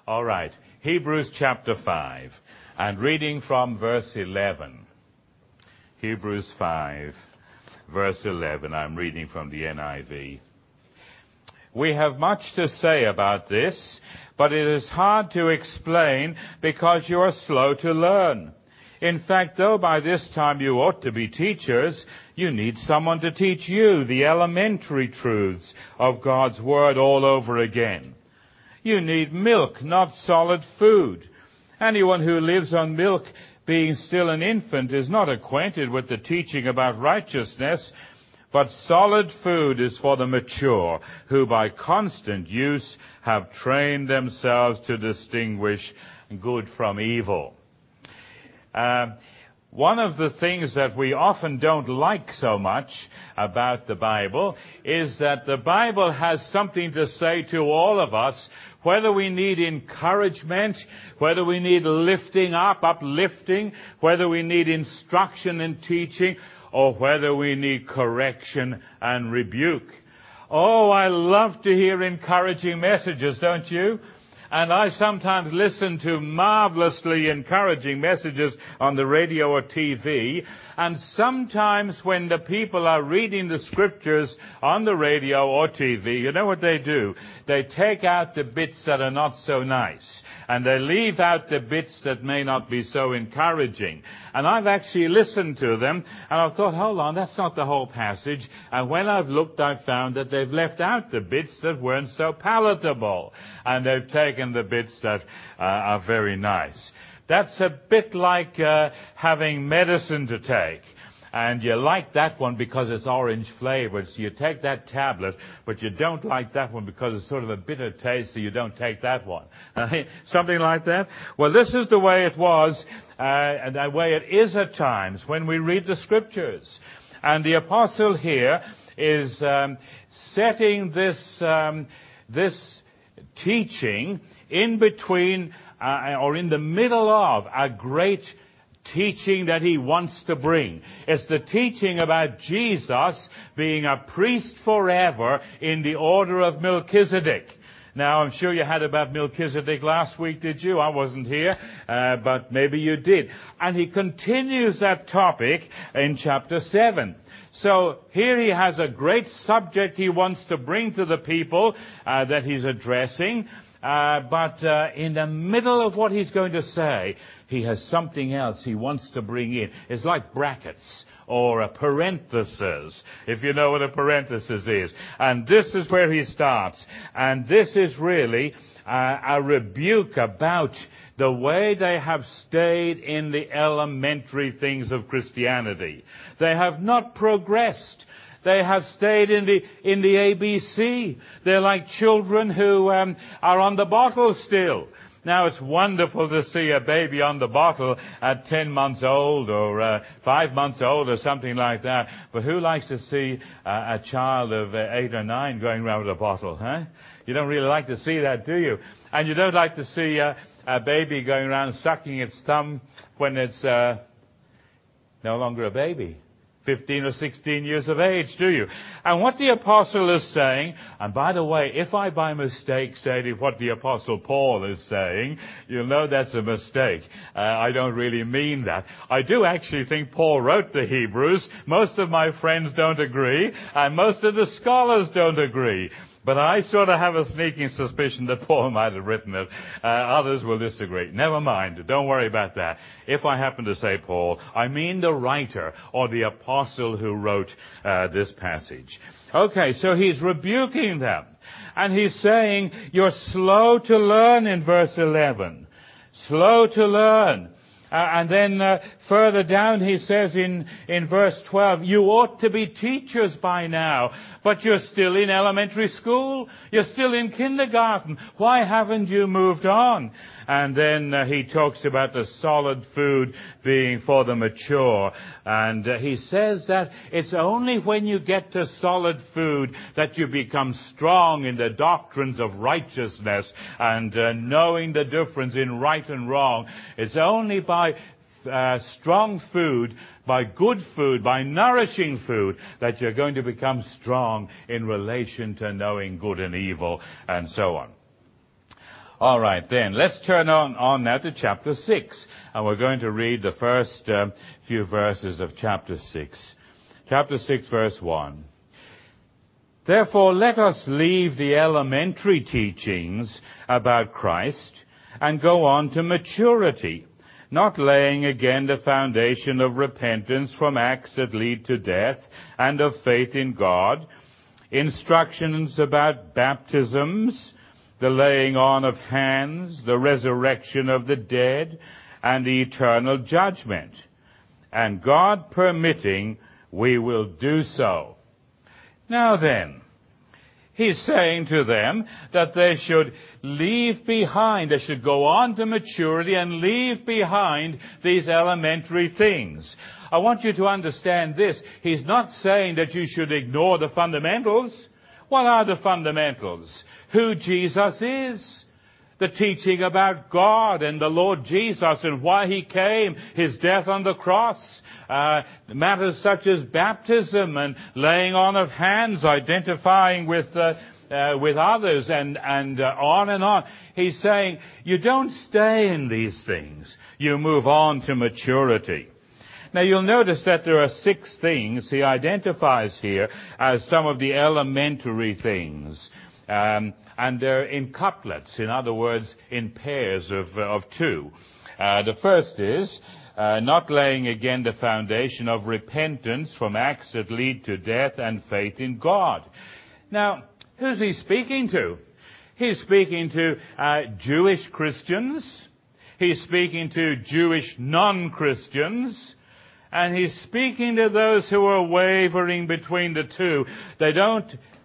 All right. Hebrews chapter 5. And reading from verse 11. Hebrews 5, verse 11. I'm reading from the NIV. We have much to say about this, but it is hard to explain because you are slow to learn. In fact, though by this time you ought to be teachers, you need someone to teach you the elementary truths of God's Word all over again. You need milk, not solid food. Anyone who lives on milk, being still an infant, is not acquainted with the teaching about righteousness, but solid food is for the mature, who by constant use have trained themselves to distinguish good from evil. One of the things that we often don't like so much about the Bible is that the Bible has something to say to all of us, whether we need encouragement, whether we need lifting up, uplifting, whether we need instruction and teaching, or whether we need correction and rebuke. Oh, I love to hear encouraging messages, don't you? And I sometimes listen to marvelously encouraging messages on the radio or TV. And sometimes when the people are reading the scriptures on the radio or TV, you know what they do? They take out the bits that are not so nice. And they leave out the bits that may not be so encouraging. And I've actually listened to them, and I've thought, hold on, that's not the whole passage. And when I've looked, I've found that they've left out the bits that weren't so palatable. And they've taken the bits that are very nice. That's a bit like having medicine to take. And you like that one because it's orange flavored, so you take that tablet, but you don't like that one because it's sort of a bitter taste, so you don't take that one. Something like that. Well, this is the way it was, and the way it is at times when we read the scriptures. And the apostle here is setting this teaching in between or in the middle of a great teaching that he wants to bring. It's the teaching about Jesus being a priest forever in the order of Melchizedek. Now, I'm sure you had about Melchizedek last week, did you? I wasn't here, but maybe you did. And he continues that topic in chapter 7. So here he has a great subject he wants to bring to the people that he's addressing. But in the middle of what he's going to say, he has something else he wants to bring in. It's like brackets or a parenthesis, if you know what a parenthesis is. And this is where he starts. And this is really a rebuke about the way they have stayed in the elementary things of Christianity. They have not progressed. They have stayed in the ABC. They're like children who are on the bottle still. Now, it's wonderful to see a baby on the bottle at 10 months old or 5 months old or something like that. But who likes to see a child of 8 or 9 going around with a bottle, huh? You don't really like to see that, do you? And you don't like to see a baby going around sucking its thumb when it's no longer a baby. 15 or 16 years of age, do you? And what the apostle is saying, and by the way, if I by mistake say what the apostle Paul is saying, you'll know that's a mistake. I don't really mean that. I do actually think Paul wrote the Hebrews. Most of my friends don't agree, and most of the scholars don't agree. But I sort of have a sneaking suspicion that Paul might have written it. Others will disagree. Never mind. Don't worry about that. If I happen to say Paul, I mean the writer or the apostle who wrote this passage. Okay, so he's rebuking them. And he's saying, you're slow to learn in verse 11. Slow to learn. And then further down he says in verse 12, you ought to be teachers by now, but you're still in elementary school. You're still in kindergarten. Why haven't you moved on? And then he talks about the solid food being for the mature. And he says that it's only when you get to solid food that you become strong in the doctrines of righteousness and knowing the difference in right and wrong. It's only by strong food, by good food, by nourishing food, that you're going to become strong in relation to knowing good and evil, and so on. All right, then. Let's turn on now to chapter 6. And we're going to read the first few verses of chapter 6. Chapter 6, verse 1. Therefore, let us leave the elementary teachings about Christ and go on to maturity, not laying again the foundation of repentance from acts that lead to death and of faith in God, instructions about baptisms, the laying on of hands, the resurrection of the dead, and the eternal judgment. And God permitting, we will do so. Now then, he's saying to them that they should leave behind, they should go on to maturity and leave behind these elementary things. I want you to understand this. He's not saying that you should ignore the fundamentals. What are the fundamentals? Who Jesus is. The teaching about God and the Lord Jesus and why He came, His death on the cross. Matters such as baptism and laying on of hands, identifying with others, and on and on. He's saying, you don't stay in these things. You move on to maturity. Now you'll notice that there are 6 things he identifies here as some of the elementary things. And they're in couplets, in other words, in pairs of 2. The first is, not laying again the foundation of repentance from acts that lead to death and faith in God. Now, who's he speaking to? He's speaking to Jewish Christians. He's speaking to Jewish non-Christians. And he's speaking to those who are wavering between the two. They don't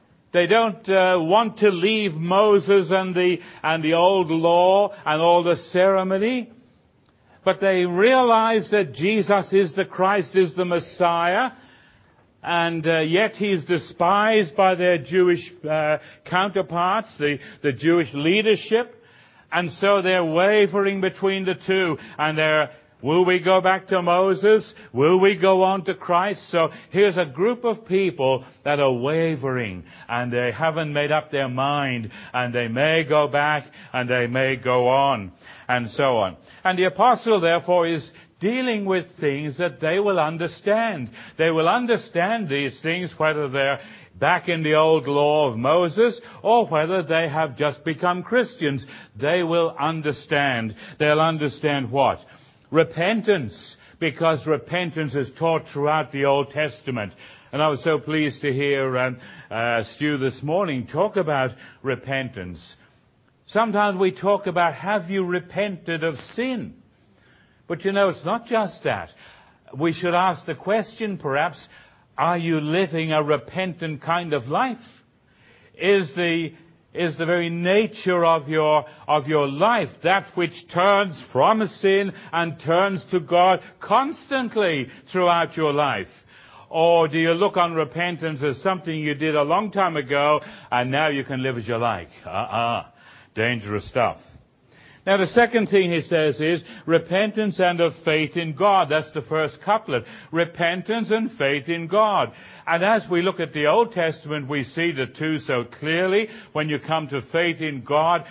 want to leave Moses and the old law and all the ceremony. But they realize that Jesus is the Christ, is the Messiah. And yet he's despised by their Jewish counterparts, the Jewish leadership. And so they're wavering between the two. And will we go back to Moses? Will we go on to Christ? So here's a group of people that are wavering, and they haven't made up their mind, and they may go back and they may go on, and so on. And the apostle therefore is dealing with things that they will understand. They will understand these things, whether they're back in the old law of Moses or whether they have just become Christians. They will understand. They'll understand what? Repentance, because repentance is taught throughout the Old Testament. And I was so pleased to hear Stu this morning talk about repentance. Sometimes we talk about, have you repented of sin? But you know, it's not just that. We should ask the question, perhaps, are you living a repentant kind of life? Is the very nature of your life that which turns from sin and turns to God constantly throughout your life? Or do you look on repentance as something you did a long time ago and now you can live as you like? Dangerous stuff. Now the second thing he says is repentance and of faith in God. That's the first couplet. Repentance and faith in God. And as we look at the Old Testament, we see the two so clearly. When you come to faith in God,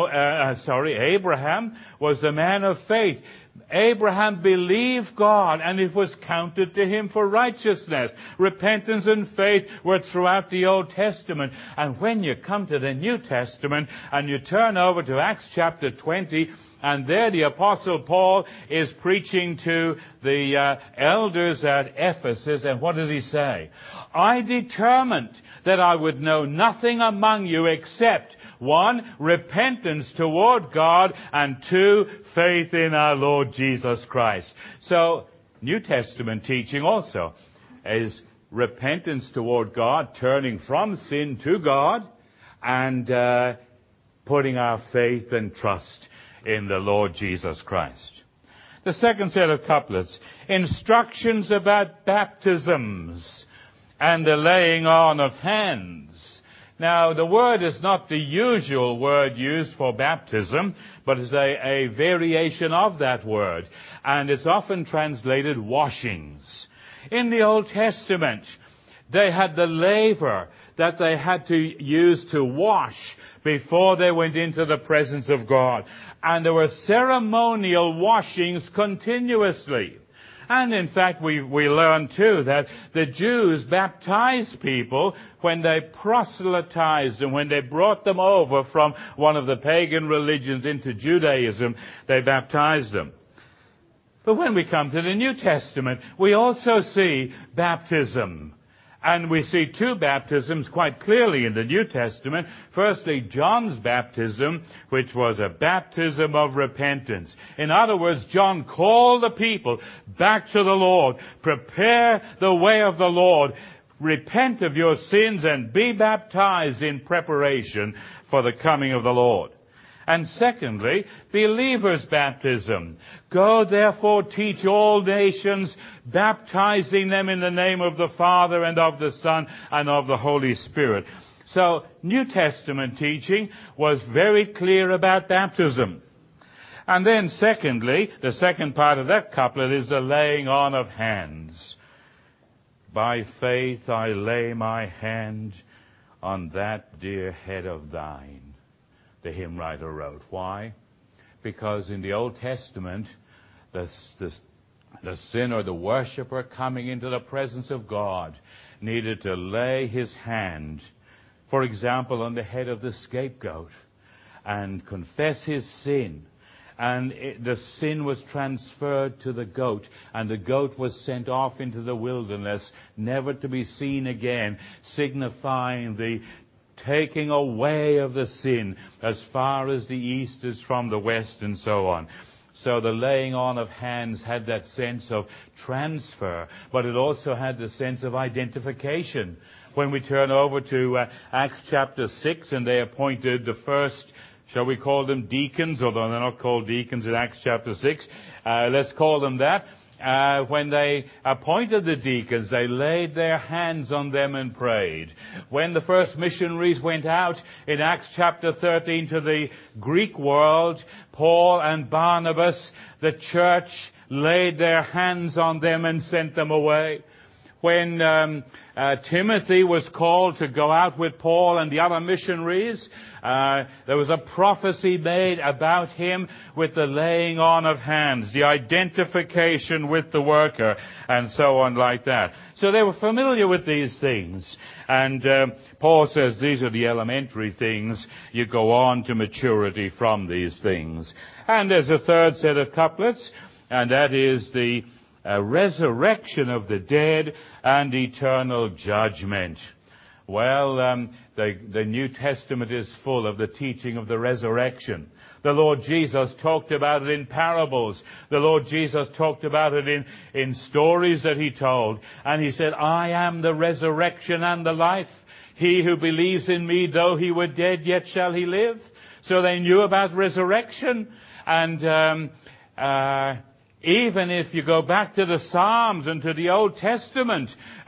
Abraham was the man of faith. Abraham believed God, and it was counted to him for righteousness. Repentance and faith were throughout the Old Testament. And when you come to the New Testament and you turn over to Acts chapter 20, and there the Apostle Paul is preaching to the elders at Ephesus, and what does he say? I determined that I would know nothing among you except, 1, repentance toward God, and 2, faith in our Lord Jesus Christ. So, New Testament teaching also is repentance toward God, turning from sin to God, and putting our faith and trust in the Lord Jesus Christ. The second set of couplets, instructions about baptisms and the laying on of hands. Now, the word is not the usual word used for baptism, but is a variation of that word. And it's often translated washings. In the Old Testament, they had the laver, that they had to use to wash before they went into the presence of God. And there were ceremonial washings continuously. And in fact, we learn too that the Jews baptized people when they proselytized them, when they brought them over from one of the pagan religions into Judaism, they baptized them. But when we come to the New Testament, we also see baptism. And we see two baptisms quite clearly in the New Testament. Firstly, John's baptism, which was a baptism of repentance. In other words, John called the people back to the Lord. Prepare the way of the Lord. Repent of your sins and be baptized in preparation for the coming of the Lord. And secondly, believers' baptism. Go therefore teach all nations, baptizing them in the name of the Father and of the Son and of the Holy Spirit. So, New Testament teaching was very clear about baptism. And then secondly, the second part of that couplet is the laying on of hands. By faith I lay my hand on that dear head of thine. The hymn writer wrote. Why? Because in the Old Testament, the sinner, the worshiper coming into the presence of God needed to lay his hand, for example, on the head of the scapegoat and confess his sin. And the sin was transferred to the goat, and the goat was sent off into the wilderness, never to be seen again, signifying the taking away of the sin as far as the east is from the west, and so on. So the laying on of hands had that sense of transfer, but it also had the sense of identification. When we turn over to Acts chapter 6, and they appointed the first, shall we call them deacons, although they're not called deacons in Acts chapter 6, let's call them that. When they appointed the deacons, they laid their hands on them and prayed. When the first missionaries went out in Acts chapter 13 to the Greek world, Paul and Barnabas, the church, laid their hands on them and sent them away. When Timothy was called to go out with Paul and the other missionaries, there was a prophecy made about him with the laying on of hands, the identification with the worker, and so on like that. So they were familiar with these things. And Paul says these are the elementary things. You go on to maturity from these things. And there's a third set of couplets, and that is the resurrection of the dead and eternal judgment. Well, the New Testament is full of the teaching of the resurrection. The Lord Jesus talked about it in parables. The Lord Jesus talked about it in stories that he told. And he said, I am the resurrection and the life. He who believes in me, though he were dead, yet shall he live. So they knew about resurrection. And even if you go back to the Psalms and to the Old Testament,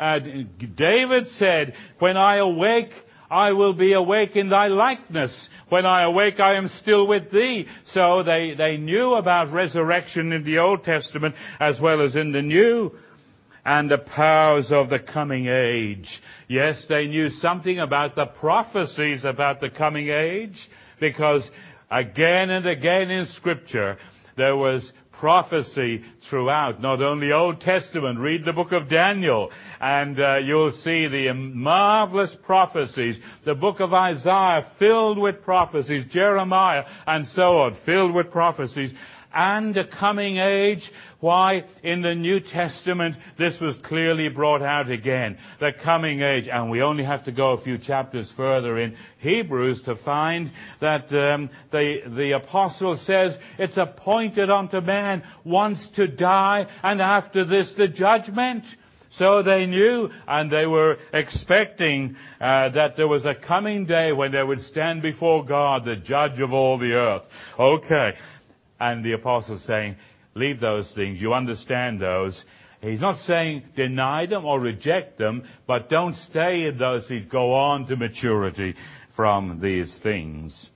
David said, when I awake, I will be awake in thy likeness. When I awake, I am still with thee. So they knew about resurrection in the Old Testament as well as in the New. And the powers of the coming age. Yes, they knew something about the prophecies about the coming age, because again and again in Scripture, there was prophecy throughout, not only Old Testament. Read the book of Daniel, and you'll see the marvelous prophecies. The book of Isaiah filled with prophecies. Jeremiah, and so on, filled with prophecies. And a coming age. Why? In the New Testament, this was clearly brought out again. The coming age. And we only have to go a few chapters further in Hebrews to find that the apostle says, it's appointed unto man once to die, and after this the judgment. So they knew, and they were expecting that there was a coming day when they would stand before God, the judge of all the earth. Okay. And the apostle's saying, leave those things. You understand those. He's not saying deny them or reject them, but don't stay in those things. Go on to maturity from these things.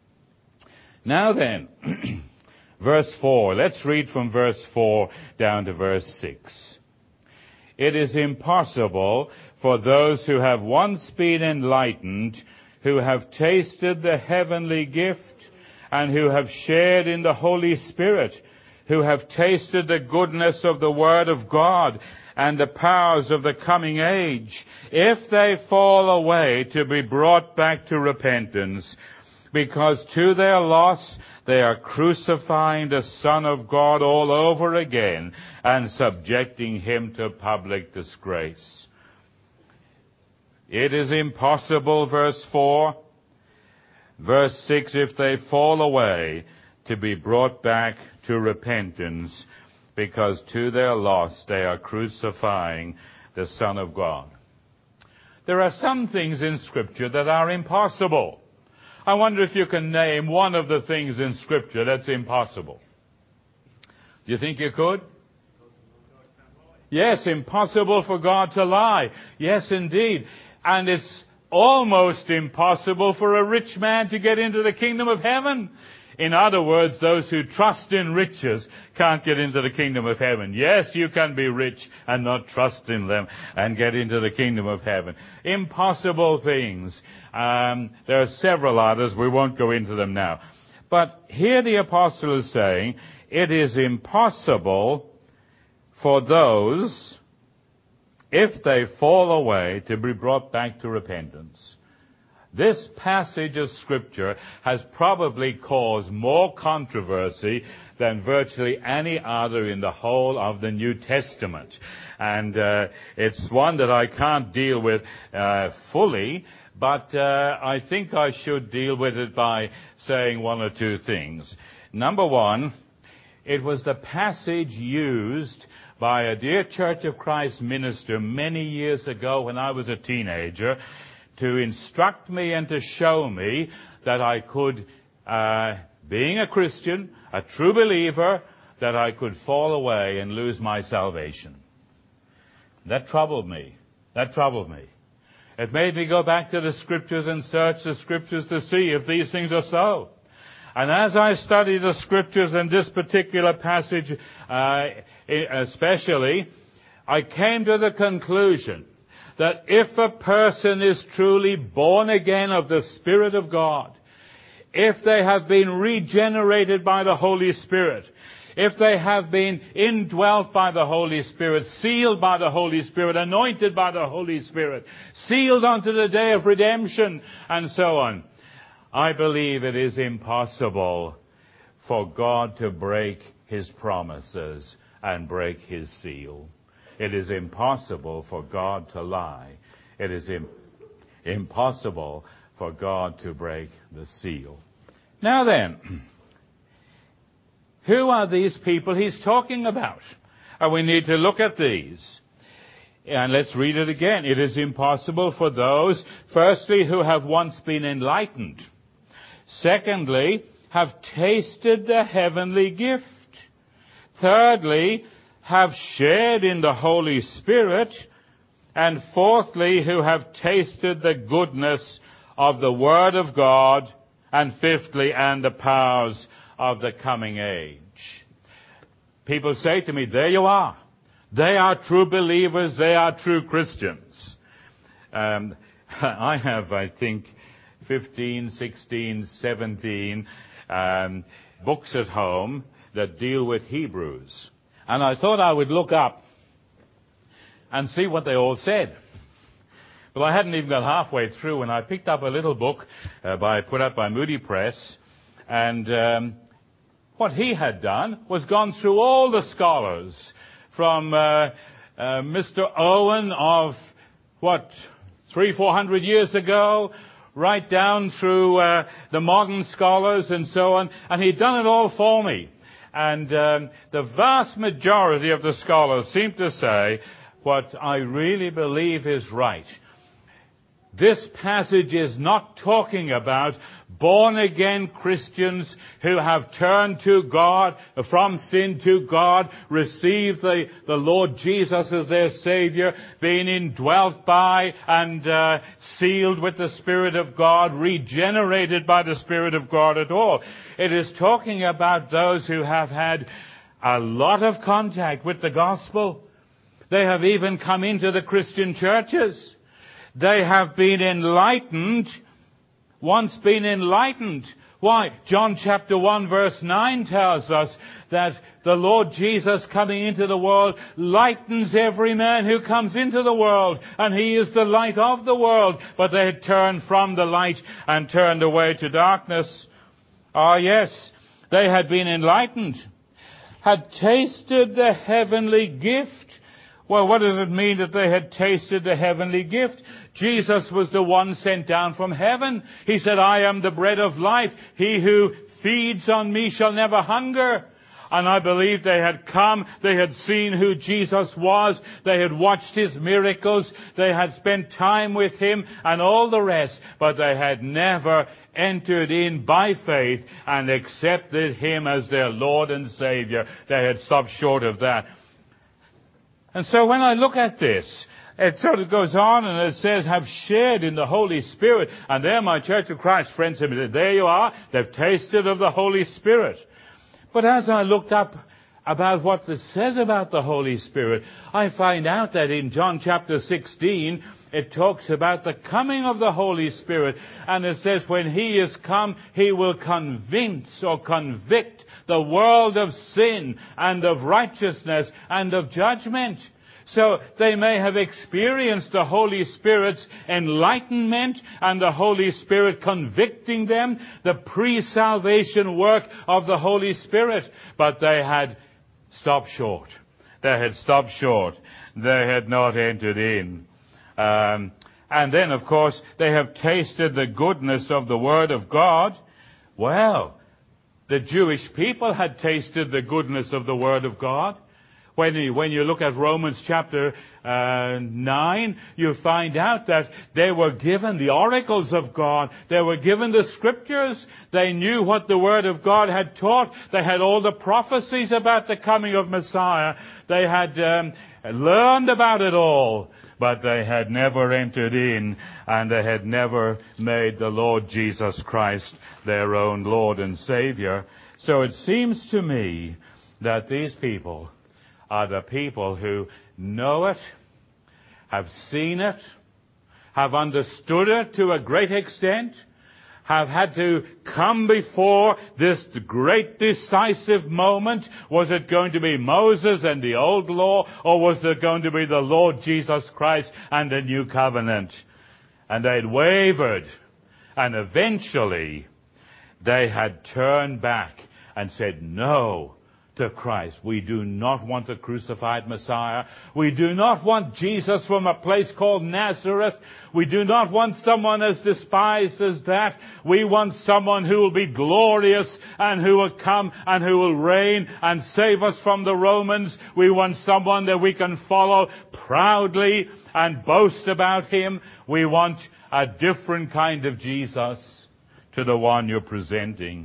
Now then, verse 4. Let's read from verse 4 down to verse 6. It is impossible for those who have once been enlightened, who have tasted the heavenly gift, and who have shared in the Holy Spirit, who have tasted the goodness of the Word of God and the powers of the coming age, if they fall away, to be brought back to repentance, because to their loss they are crucifying the Son of God all over again and subjecting him to public disgrace. It is impossible, verse 4, verse 6, if they fall away, to be brought back to repentance, because to their loss they are crucifying the Son of God. There are some things in Scripture that are impossible. I wonder if you can name one of the things in Scripture that's impossible. Do you think you could? Yes, impossible for God to lie. Yes, indeed. And it's almost impossible for a rich man to get into the kingdom of heaven. In other words, those who trust in riches can't get into the kingdom of heaven. Yes, you can be rich and not trust in them and get into the kingdom of heaven. Impossible things. There are several others. We won't go into them now. But here the apostle is saying, it is impossible for those, if they fall away, to be brought back to repentance. This passage of Scripture has probably caused more controversy than virtually any other in the whole of the New Testament. And it's one that I can't deal with fully, but I think I should deal with it by saying one or two things. Number one, it was the passage used by a dear Church of Christ minister many years ago when I was a teenager, to instruct me and to show me that I could, being a Christian, a true believer, that I could fall away and lose my salvation. That troubled me. That troubled me. It made me go back to the Scriptures and search the Scriptures to see if these things are so. And as I studied the Scriptures and this particular passage especially, I came to the conclusion that if a person is truly born again of the Spirit of God, if they have been regenerated by the Holy Spirit, if they have been indwelt by the Holy Spirit, sealed by the Holy Spirit, anointed by the Holy Spirit, sealed unto the day of redemption, and so on, I believe it is impossible for God to break His promises and break His seal. It is impossible for God to lie. It is impossible for God to break the seal. Now then, who are these people he's talking about? And we need to look at these. And let's read it again. It is impossible for those, firstly, who have once been enlightened. Secondly, have tasted the heavenly gift. Thirdly, have shared in the Holy Spirit. And fourthly, who have tasted the goodness of the Word of God. And fifthly, and the powers of the coming age. People say to me, there you are. They are true believers. They are true Christians. I have, I think, 15, 16, 17 books at home that deal with Hebrews. And I thought I would look up and see what they all said. Well, I hadn't even got halfway through when I picked up a little book put out by Moody Press. And what he had done was gone through all the scholars from Mr. Owen of, 300-400 years ago, right down through the modern scholars and so on. And he'd done it all for me. And the vast majority of the scholars seem to say what I really believe is right. This passage is not talking about born-again Christians who have turned to God, from sin to God, received the Lord Jesus as their Savior, been indwelt by and sealed with the Spirit of God, regenerated by the Spirit of God at all. It is talking about those who have had a lot of contact with the gospel. They have even come into the Christian churches. They have been enlightened, once been enlightened. Why? John chapter 1 verse 9 tells us that the Lord Jesus coming into the world lightens every man who comes into the world, and He is the light of the world. But they had turned from the light and turned away to darkness. Ah, yes, they had been enlightened, had tasted the heavenly gift. Well, what does it mean that they had tasted the heavenly gift? Jesus was the one sent down from heaven. He said, I am the bread of life. He who feeds on me shall never hunger. And I believe they had come, they had seen who Jesus was, they had watched His miracles, they had spent time with Him and all the rest, but they had never entered in by faith and accepted Him as their Lord and Savior. They had stopped short of that. And so when I look at this, it sort of goes on and it says, have shared in the Holy Spirit. And there my Church of Christ friends have said, there you are, they've tasted of the Holy Spirit. But as I looked up about what this says about the Holy Spirit, I find out that in John chapter 16, it talks about the coming of the Holy Spirit. And it says, when He is come, He will convince or convict the world of sin and of righteousness and of judgment. So they may have experienced the Holy Spirit's enlightenment and the Holy Spirit convicting them, the pre-salvation work of the Holy Spirit, but they had stopped short. They had stopped short. They had not entered in. And then, of course, they have tasted the goodness of the Word of God. Well, the Jewish people had tasted the goodness of the Word of God. When you look at Romans chapter 9, you find out that they were given the oracles of God. They were given the Scriptures. They knew what the Word of God had taught. They had all the prophecies about the coming of Messiah. They had learned about it all. But they had never entered in, and they had never made the Lord Jesus Christ their own Lord and Savior. So it seems to me that these people are the people who know it, have seen it, have understood it to a great extent, have had to come before this great decisive moment. Was it going to be Moses and the old law, or was it going to be the Lord Jesus Christ and the new covenant? And they'd wavered, and eventually they had turned back and said, no, to Christ. We do not want a crucified Messiah. We do not want Jesus from a place called Nazareth. We do not want someone as despised as that. We want someone who will be glorious and who will come and who will reign and save us from the Romans. We want someone that we can follow proudly and boast about Him. We want a different kind of Jesus to the one you're presenting.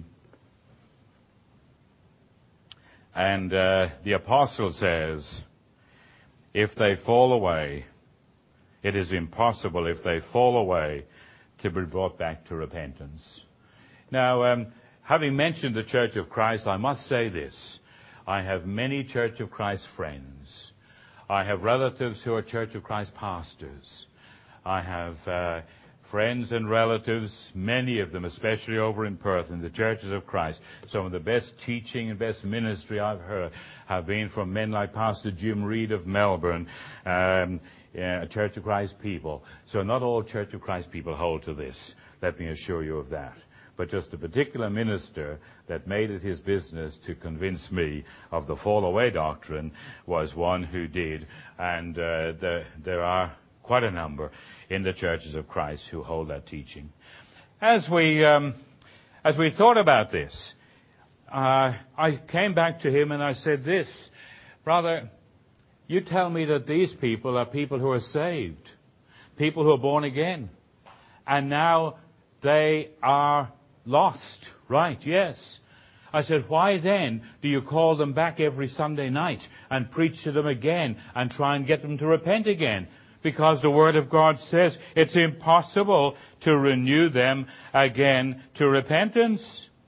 And the apostle says, if they fall away, it is impossible if they fall away to be brought back to repentance. Now, having mentioned the Church of Christ, I must say this. I have many Church of Christ friends. I have relatives who are Church of Christ pastors. I have friends and relatives, many of them, especially over in Perth, in the Churches of Christ. Some of the best teaching and best ministry I've heard have been from men like Pastor Jim Reed of Melbourne, Church of Christ people. So not all Church of Christ people hold to this. Let me assure you of that. But just a particular minister that made it his business to convince me of the fall away doctrine was one who did. And there are quite a number in the Churches of Christ who hold that teaching. As we thought about this, I came back to him and I said this, brother, you tell me that these people are people who are saved, people who are born again, and now they are lost, right? Yes. I said, why then do you call them back every Sunday night and preach to them again and try and get them to repent again? Because the Word of God says it's impossible to renew them again to repentance.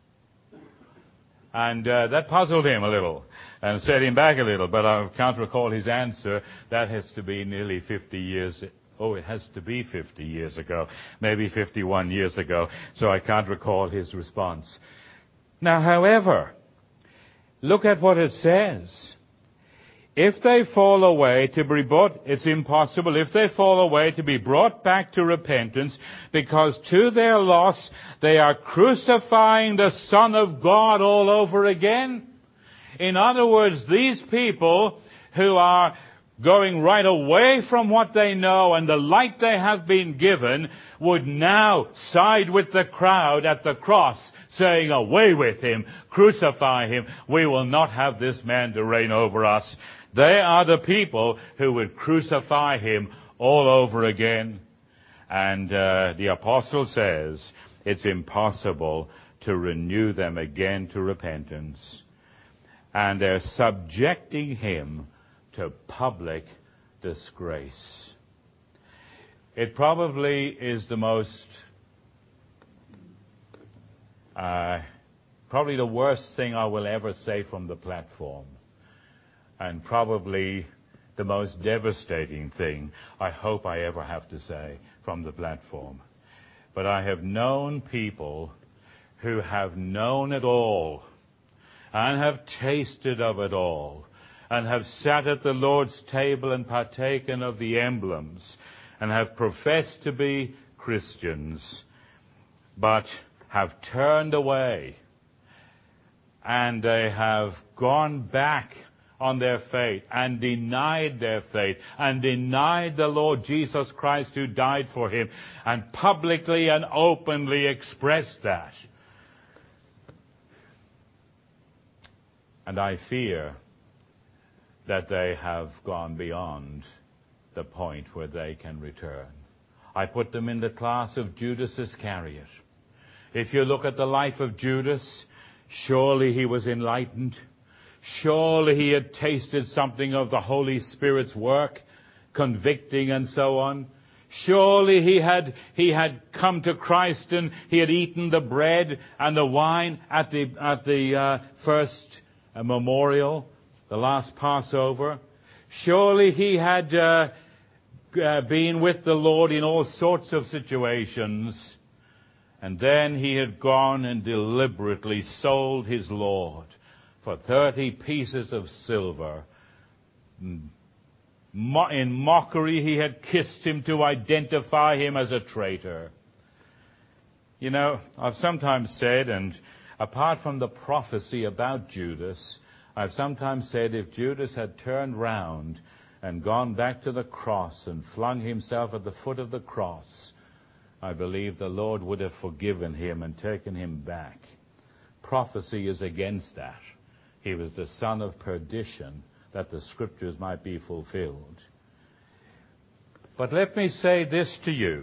And that puzzled him a little and set him back a little. But I can't recall his answer. That has to be nearly 50 years Oh, it has to be 50 years ago, maybe 51 years ago, so I can't recall his response. Now, however, look at what it says. If they fall away to be brought, it's impossible. If they fall away to be brought back to repentance, because to their loss they are crucifying the Son of God all over again. In other words, these people who are going right away from what they know and the light they have been given would now side with the crowd at the cross, saying, away with him, crucify him. We will not have this man to reign over us. They are the people who would crucify him all over again. And the apostle says it's impossible to renew them again to repentance. And they're subjecting him to public disgrace. It probably is the most, probably the worst thing I will ever say from the platform. And probably the most devastating thing I hope I ever have to say from the platform. But I have known people who have known it all and have tasted of it all and have sat at the Lord's table and partaken of the emblems and have professed to be Christians, but have turned away and they have gone back on their faith and denied their faith and denied the Lord Jesus Christ who died for him and publicly and openly expressed that. And I fear that they have gone beyond the point where they can return. I put them in the class of Judas Iscariot. If you look at the life of Judas, surely he was enlightened. Surely he had tasted something of the Holy Spirit's work, convicting and so on. Surely he had come to Christ and he had eaten the bread and the wine at the first memorial, the last Passover. Surely he had been with the Lord in all sorts of situations. And then he had gone and deliberately sold his Lord for 30 pieces of silver. In mockery, he had kissed him to identify him as a traitor. You know, I've sometimes said, and apart from the prophecy about Judas, I've sometimes said if Judas had turned round and gone back to the cross and flung himself at the foot of the cross, I believe the Lord would have forgiven him and taken him back. Prophecy is against that. He was the son of perdition, that the scriptures might be fulfilled. But let me say this to you.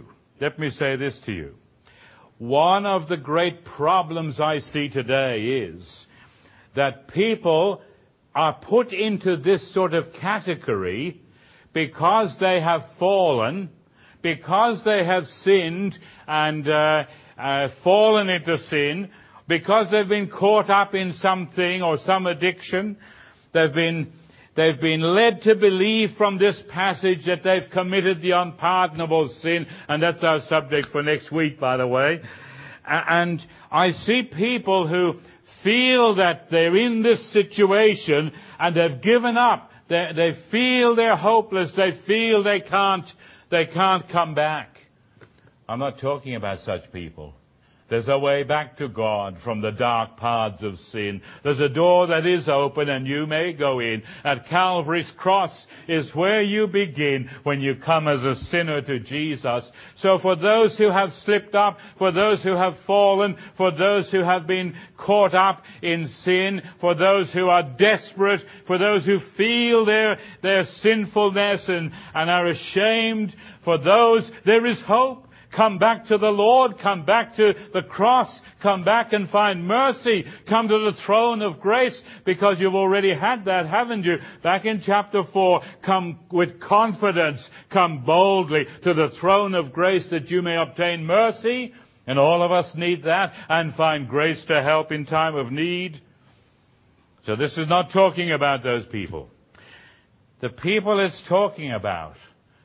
One of the great problems I see today is that people are put into this sort of category because they have fallen, because they have sinned and fallen into sin, because they've been caught up in something or some addiction. They've been led to believe from this passage that they've committed the unpardonable sin, and that's our subject for next week, by the way. And I see people who feel that they're in this situation and they've given up. They feel they're hopeless. They feel they can't come back. I'm not talking about such people. There's a way back to God from the dark paths of sin. There's a door that is open and you may go in. At Calvary's cross is where you begin when you come as a sinner to Jesus. So for those who have slipped up, for those who have fallen, for those who have been caught up in sin, for those who are desperate, for those who feel their sinfulness and are ashamed, for those there is hope. Come back to the Lord. Come back to the cross. Come back and find mercy. Come to the throne of grace, because you've already had that, haven't you? Back in chapter 4, come with confidence. Come boldly to the throne of grace that you may obtain mercy. And all of us need that, and find grace to help in time of need. So this is not talking about those people. The people it's talking about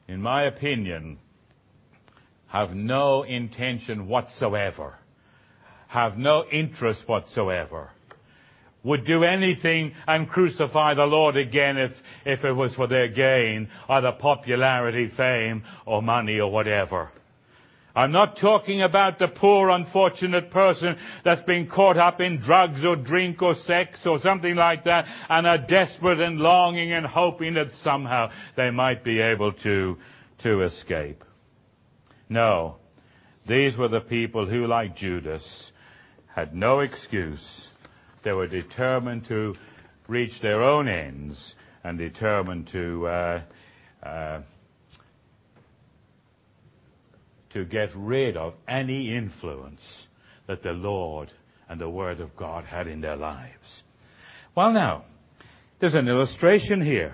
in my opinion, have no intention whatsoever, have no interest whatsoever, would do anything and crucify the Lord again if it was for their gain, either popularity, fame, or money, or whatever. I'm not talking about the poor, unfortunate person that's been caught up in drugs or drink or sex or something like that and are desperate and longing and hoping that somehow they might be able to escape. No, these were the people who, like Judas, had no excuse. They were determined to reach their own ends and determined to get rid of any influence that the Lord and the Word of God had in their lives. Well, now, there's an illustration here.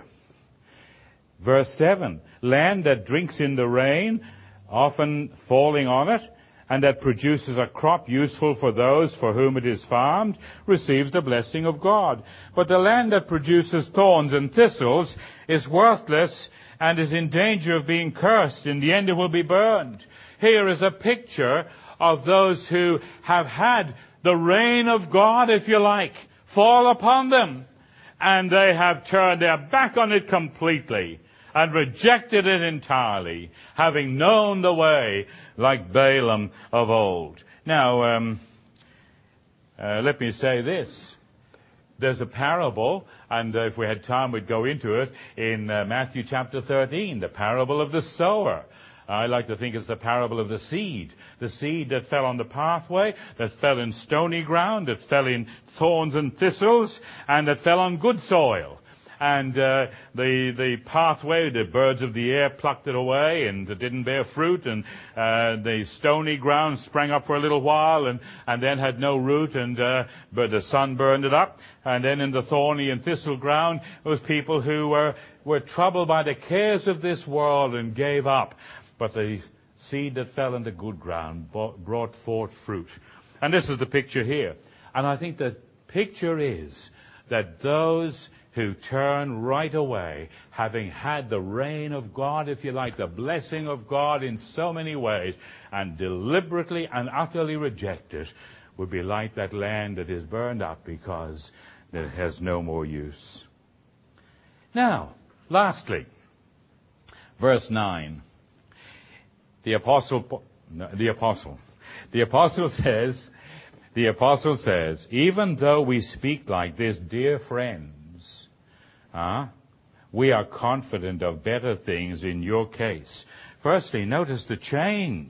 Verse 7, land that drinks in the rain, often falling on it, and that produces a crop useful for those for whom it is farmed, receives the blessing of God. But the land that produces thorns and thistles is worthless and is in danger of being cursed. In the end it will be burned. Here is a picture of those who have had the rain of God, if you like, fall upon them. And they have turned their back on it completely and rejected it entirely, having known the way like Balaam of old. Now, let me say this. There's a parable, and if we had time we'd go into it, in Matthew chapter 13, the parable of the sower. I like to think it's the parable of the seed that fell on the pathway, that fell in stony ground, that fell in thorns and thistles, and that fell on good soil. And the pathway, the birds of the air plucked it away, and it didn't bear fruit. And the stony ground sprang up for a little while, and then had no root, but the sun burned it up. And then in the thorny and thistle ground, there was people who were troubled by the cares of this world and gave up. But the seed that fell into good ground brought forth fruit. And this is the picture here. And I think the picture is that those who turn right away, having had the rain of God, if you like, the blessing of God in so many ways, and deliberately and utterly reject it, would be like that land that is burned up because it has no more use. Now, lastly, verse 9. The apostle says, even though we speak like this, dear friends, we are confident of better things in your case. Firstly, notice the change.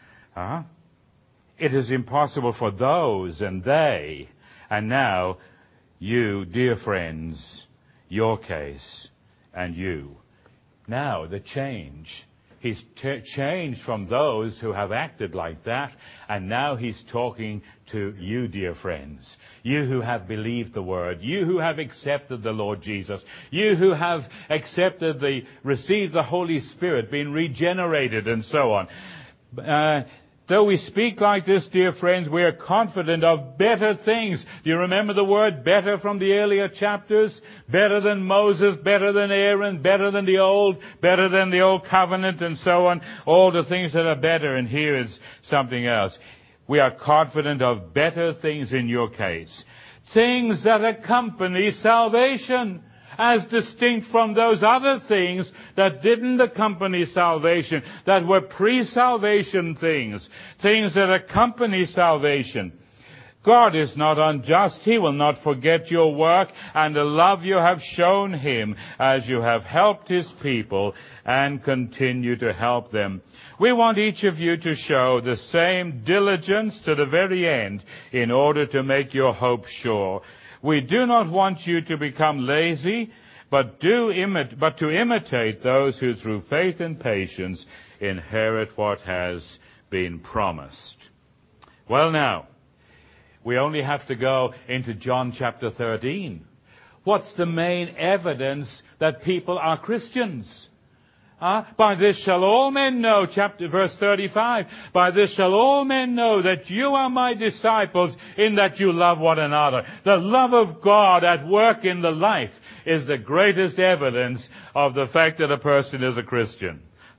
It is impossible for those and they, and now you, dear friends, your case, and you. Now, the change. He's changed from those who have acted like that, and now he's talking to you, dear friends. You who have believed the word. You who have accepted the Lord Jesus. You who have received the Holy Spirit, been regenerated, and so on. Though we speak like this, dear friends, we are confident of better things. Do you remember the word better from the earlier chapters? Better than Moses, better than Aaron, better than the old covenant, and so on. All the things that are better, and here is something else. We are confident of better things in your case. Things that accompany salvation, as distinct from those other things that didn't accompany salvation, that were pre-salvation things that accompany salvation. God is not unjust. He will not forget your work and the love you have shown Him as you have helped His people and continue to help them. We want each of you to show the same diligence to the very end in order to make your hope sure. We do not want you to become lazy, but to imitate those who through faith and patience inherit what has been promised. Well, now, we only have to go into John chapter 13. What's the main evidence that people are Christians? By this shall all men know, verse 35, by this shall all men know that you are my disciples in that you love one another. The love of God at work in the life is the greatest evidence of the fact that a person is a Christian.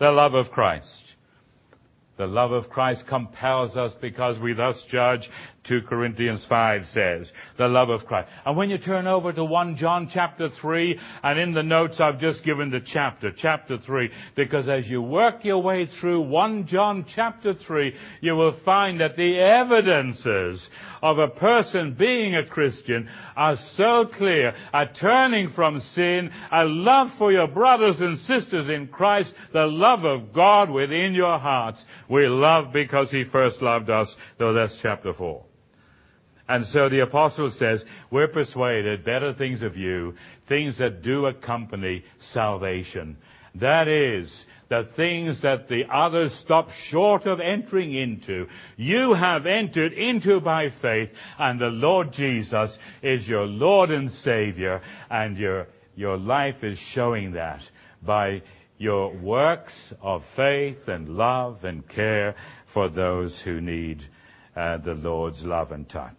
The love of Christ. The love of Christ compels us because we thus judge, 2 Corinthians 5 says. The love of Christ. And when you turn over to 1 John chapter 3, and in the notes I've just given the chapter 3, because as you work your way through 1 John chapter 3, you will find that the evidences of a person being a Christian are so clear. A turning from sin, a love for your brothers and sisters in Christ, the love of God within your hearts. We love because He first loved us, though that's chapter 4. And so the apostle says, we're persuaded better things of you, things that do accompany salvation. That is, the things that the others stop short of entering into. You have entered into by faith, and the Lord Jesus is your Lord and Savior, and your life is showing that by your works of faith and love and care for those who need the Lord's love and touch.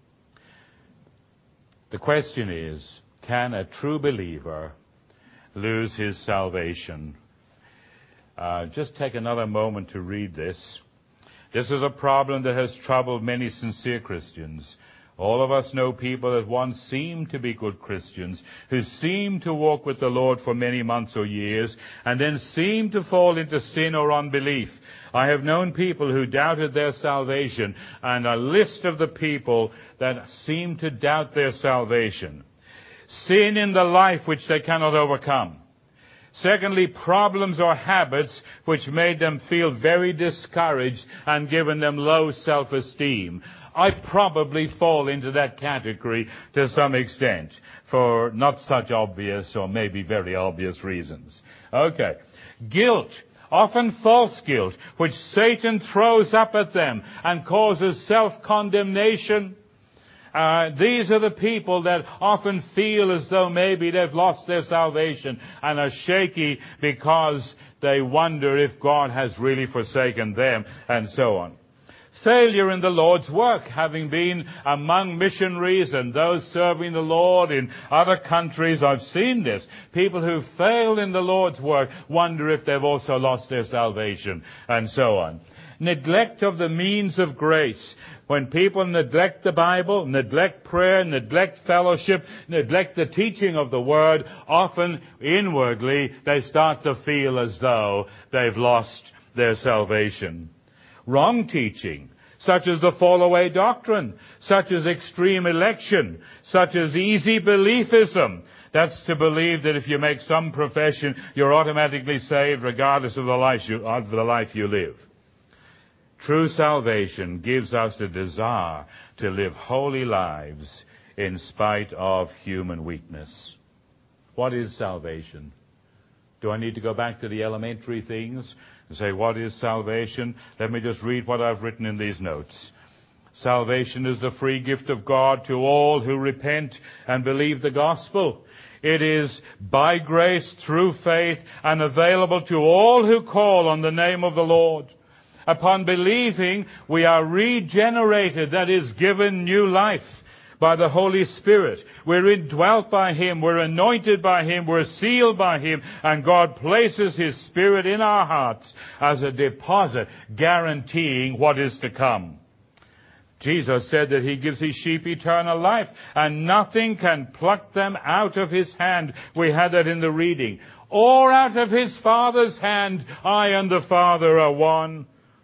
The question is, can a true believer lose his salvation? Just take another moment to read this. This is a problem that has troubled many sincere Christians. All of us know people that once seemed to be good Christians, who seemed to walk with the Lord for many months or years, and then seemed to fall into sin or unbelief. I have known people who doubted their salvation, and a list of the people that seem to doubt their salvation. Sin in the life which they cannot overcome. Secondly, problems or habits which made them feel very discouraged and given them low self-esteem. I probably fall into that category to some extent for not such obvious or maybe very obvious reasons. Okay. Guilt. Often false guilt, which Satan throws up at them and causes self-condemnation. These are the people that often feel as though maybe they've lost their salvation and are shaky because they wonder if God has really forsaken them, and so on. Failure in the Lord's work, having been among missionaries and those serving the Lord in other countries, I've seen this. People who failed in the Lord's work wonder if they've also lost their salvation, and so on. Neglect of the means of grace. When people neglect the Bible, neglect prayer, neglect fellowship, neglect the teaching of the Word, often inwardly they start to feel as though they've lost their salvation. Wrong teaching, such as the fall-away doctrine, such as extreme election, such as easy beliefism. That's to believe that if you make some profession, you're automatically saved regardless of the life you live. True salvation gives us the desire to live holy lives in spite of human weakness. What is salvation? Do I need to go back to the elementary things and say, what is salvation? Let me just read what I've written in these notes. Salvation is the free gift of God to all who repent and believe the gospel. It is by grace through faith and available to all who call on the name of the Lord. Upon believing, we are regenerated, that is, given new life by the Holy Spirit. We're indwelt by Him, we're anointed by Him, we're sealed by Him, and God places His Spirit in our hearts as a deposit guaranteeing what is to come. Jesus said that He gives His sheep eternal life, and nothing can pluck them out of His hand. We had that in the reading. Or out of His Father's hand, I and the Father are one.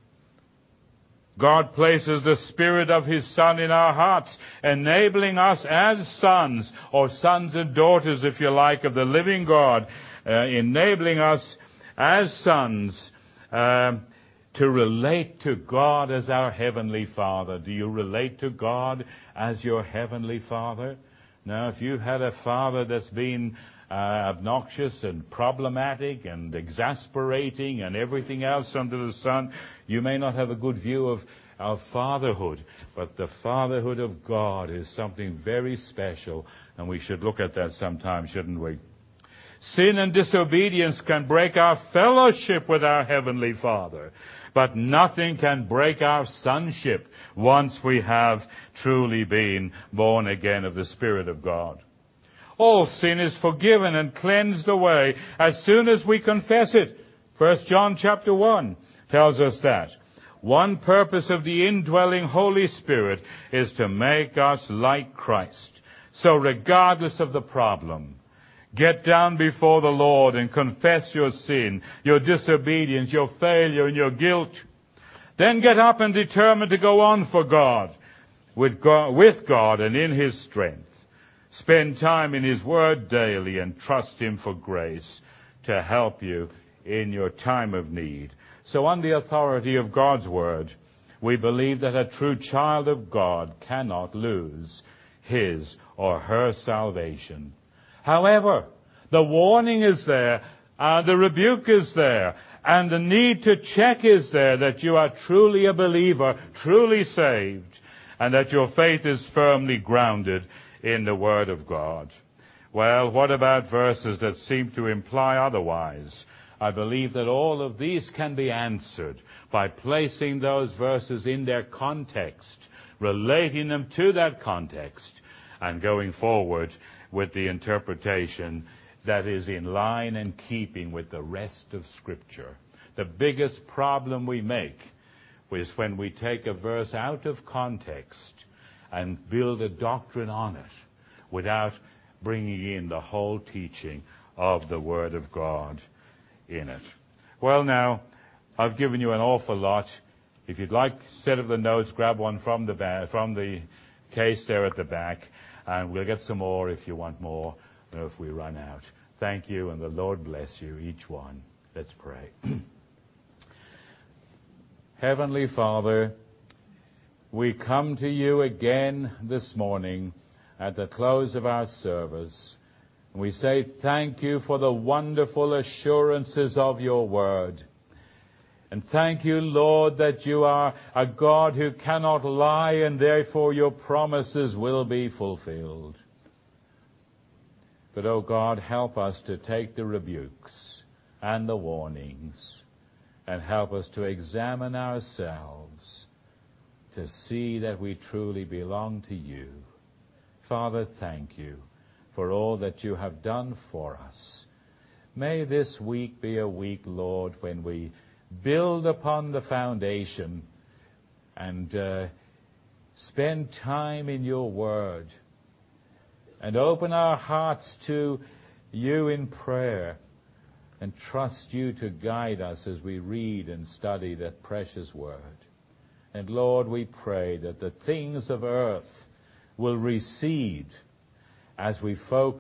God places the Spirit of His Son in our hearts, enabling us as sons, or sons and daughters, if you like, of the living God, enabling us as sons to relate to God as our Heavenly Father. Do you relate to God as your Heavenly Father? Now, if you've had a father that's been obnoxious and problematic and exasperating and everything else under the sun, you may not have a good view of fatherhood. But the fatherhood of God is something very special, and we should look at that sometime, shouldn't we? Sin and disobedience can break our fellowship with our Heavenly Father, but nothing can break our sonship once we have truly been born again of the Spirit of God. All sin is forgiven and cleansed away as soon as we confess it. 1 John chapter 1 tells us that. One purpose of the indwelling Holy Spirit is to make us like Christ. So regardless of the problem, get down before the Lord and confess your sin, your disobedience, your failure, and your guilt. Then get up and determine to go on for God, with God and in His strength. Spend time in His Word daily and trust Him for grace to help you in your time of need. So on the authority of God's Word, we believe that a true child of God cannot lose his or her salvation. However, the warning is there, the rebuke is there, and the need to check is there that you are truly a believer, truly saved, and that your faith is firmly grounded in the Word of God. Well, what about verses that seem to imply otherwise? I believe that all of these can be answered by placing those verses in their context, relating them to that context, and going forward with the interpretation that is in line and keeping with the rest of Scripture. The biggest problem we make is when we take a verse out of context and build a doctrine on it without bringing in the whole teaching of the Word of God in it. Well, now, I've given you an awful lot. If you'd like a set of the notes, grab one from the case there at the back, and we'll get some more if you want more, or if we run out. Thank you, and the Lord bless you, each one. Let's pray. Heavenly Father, we come to you again this morning at the close of our service. We say thank you for the wonderful assurances of your word. And thank you, Lord, that you are a God who cannot lie, and therefore your promises will be fulfilled. But, oh God, help us to take the rebukes and the warnings, and help us to examine ourselves to see that we truly belong to you. Father, thank you for all that you have done for us. May this week be a week, Lord, when we build upon the foundation and spend time in your word and open our hearts to you in prayer and trust you to guide us as we read and study that precious word. And Lord, we pray that the things of earth will recede as we focus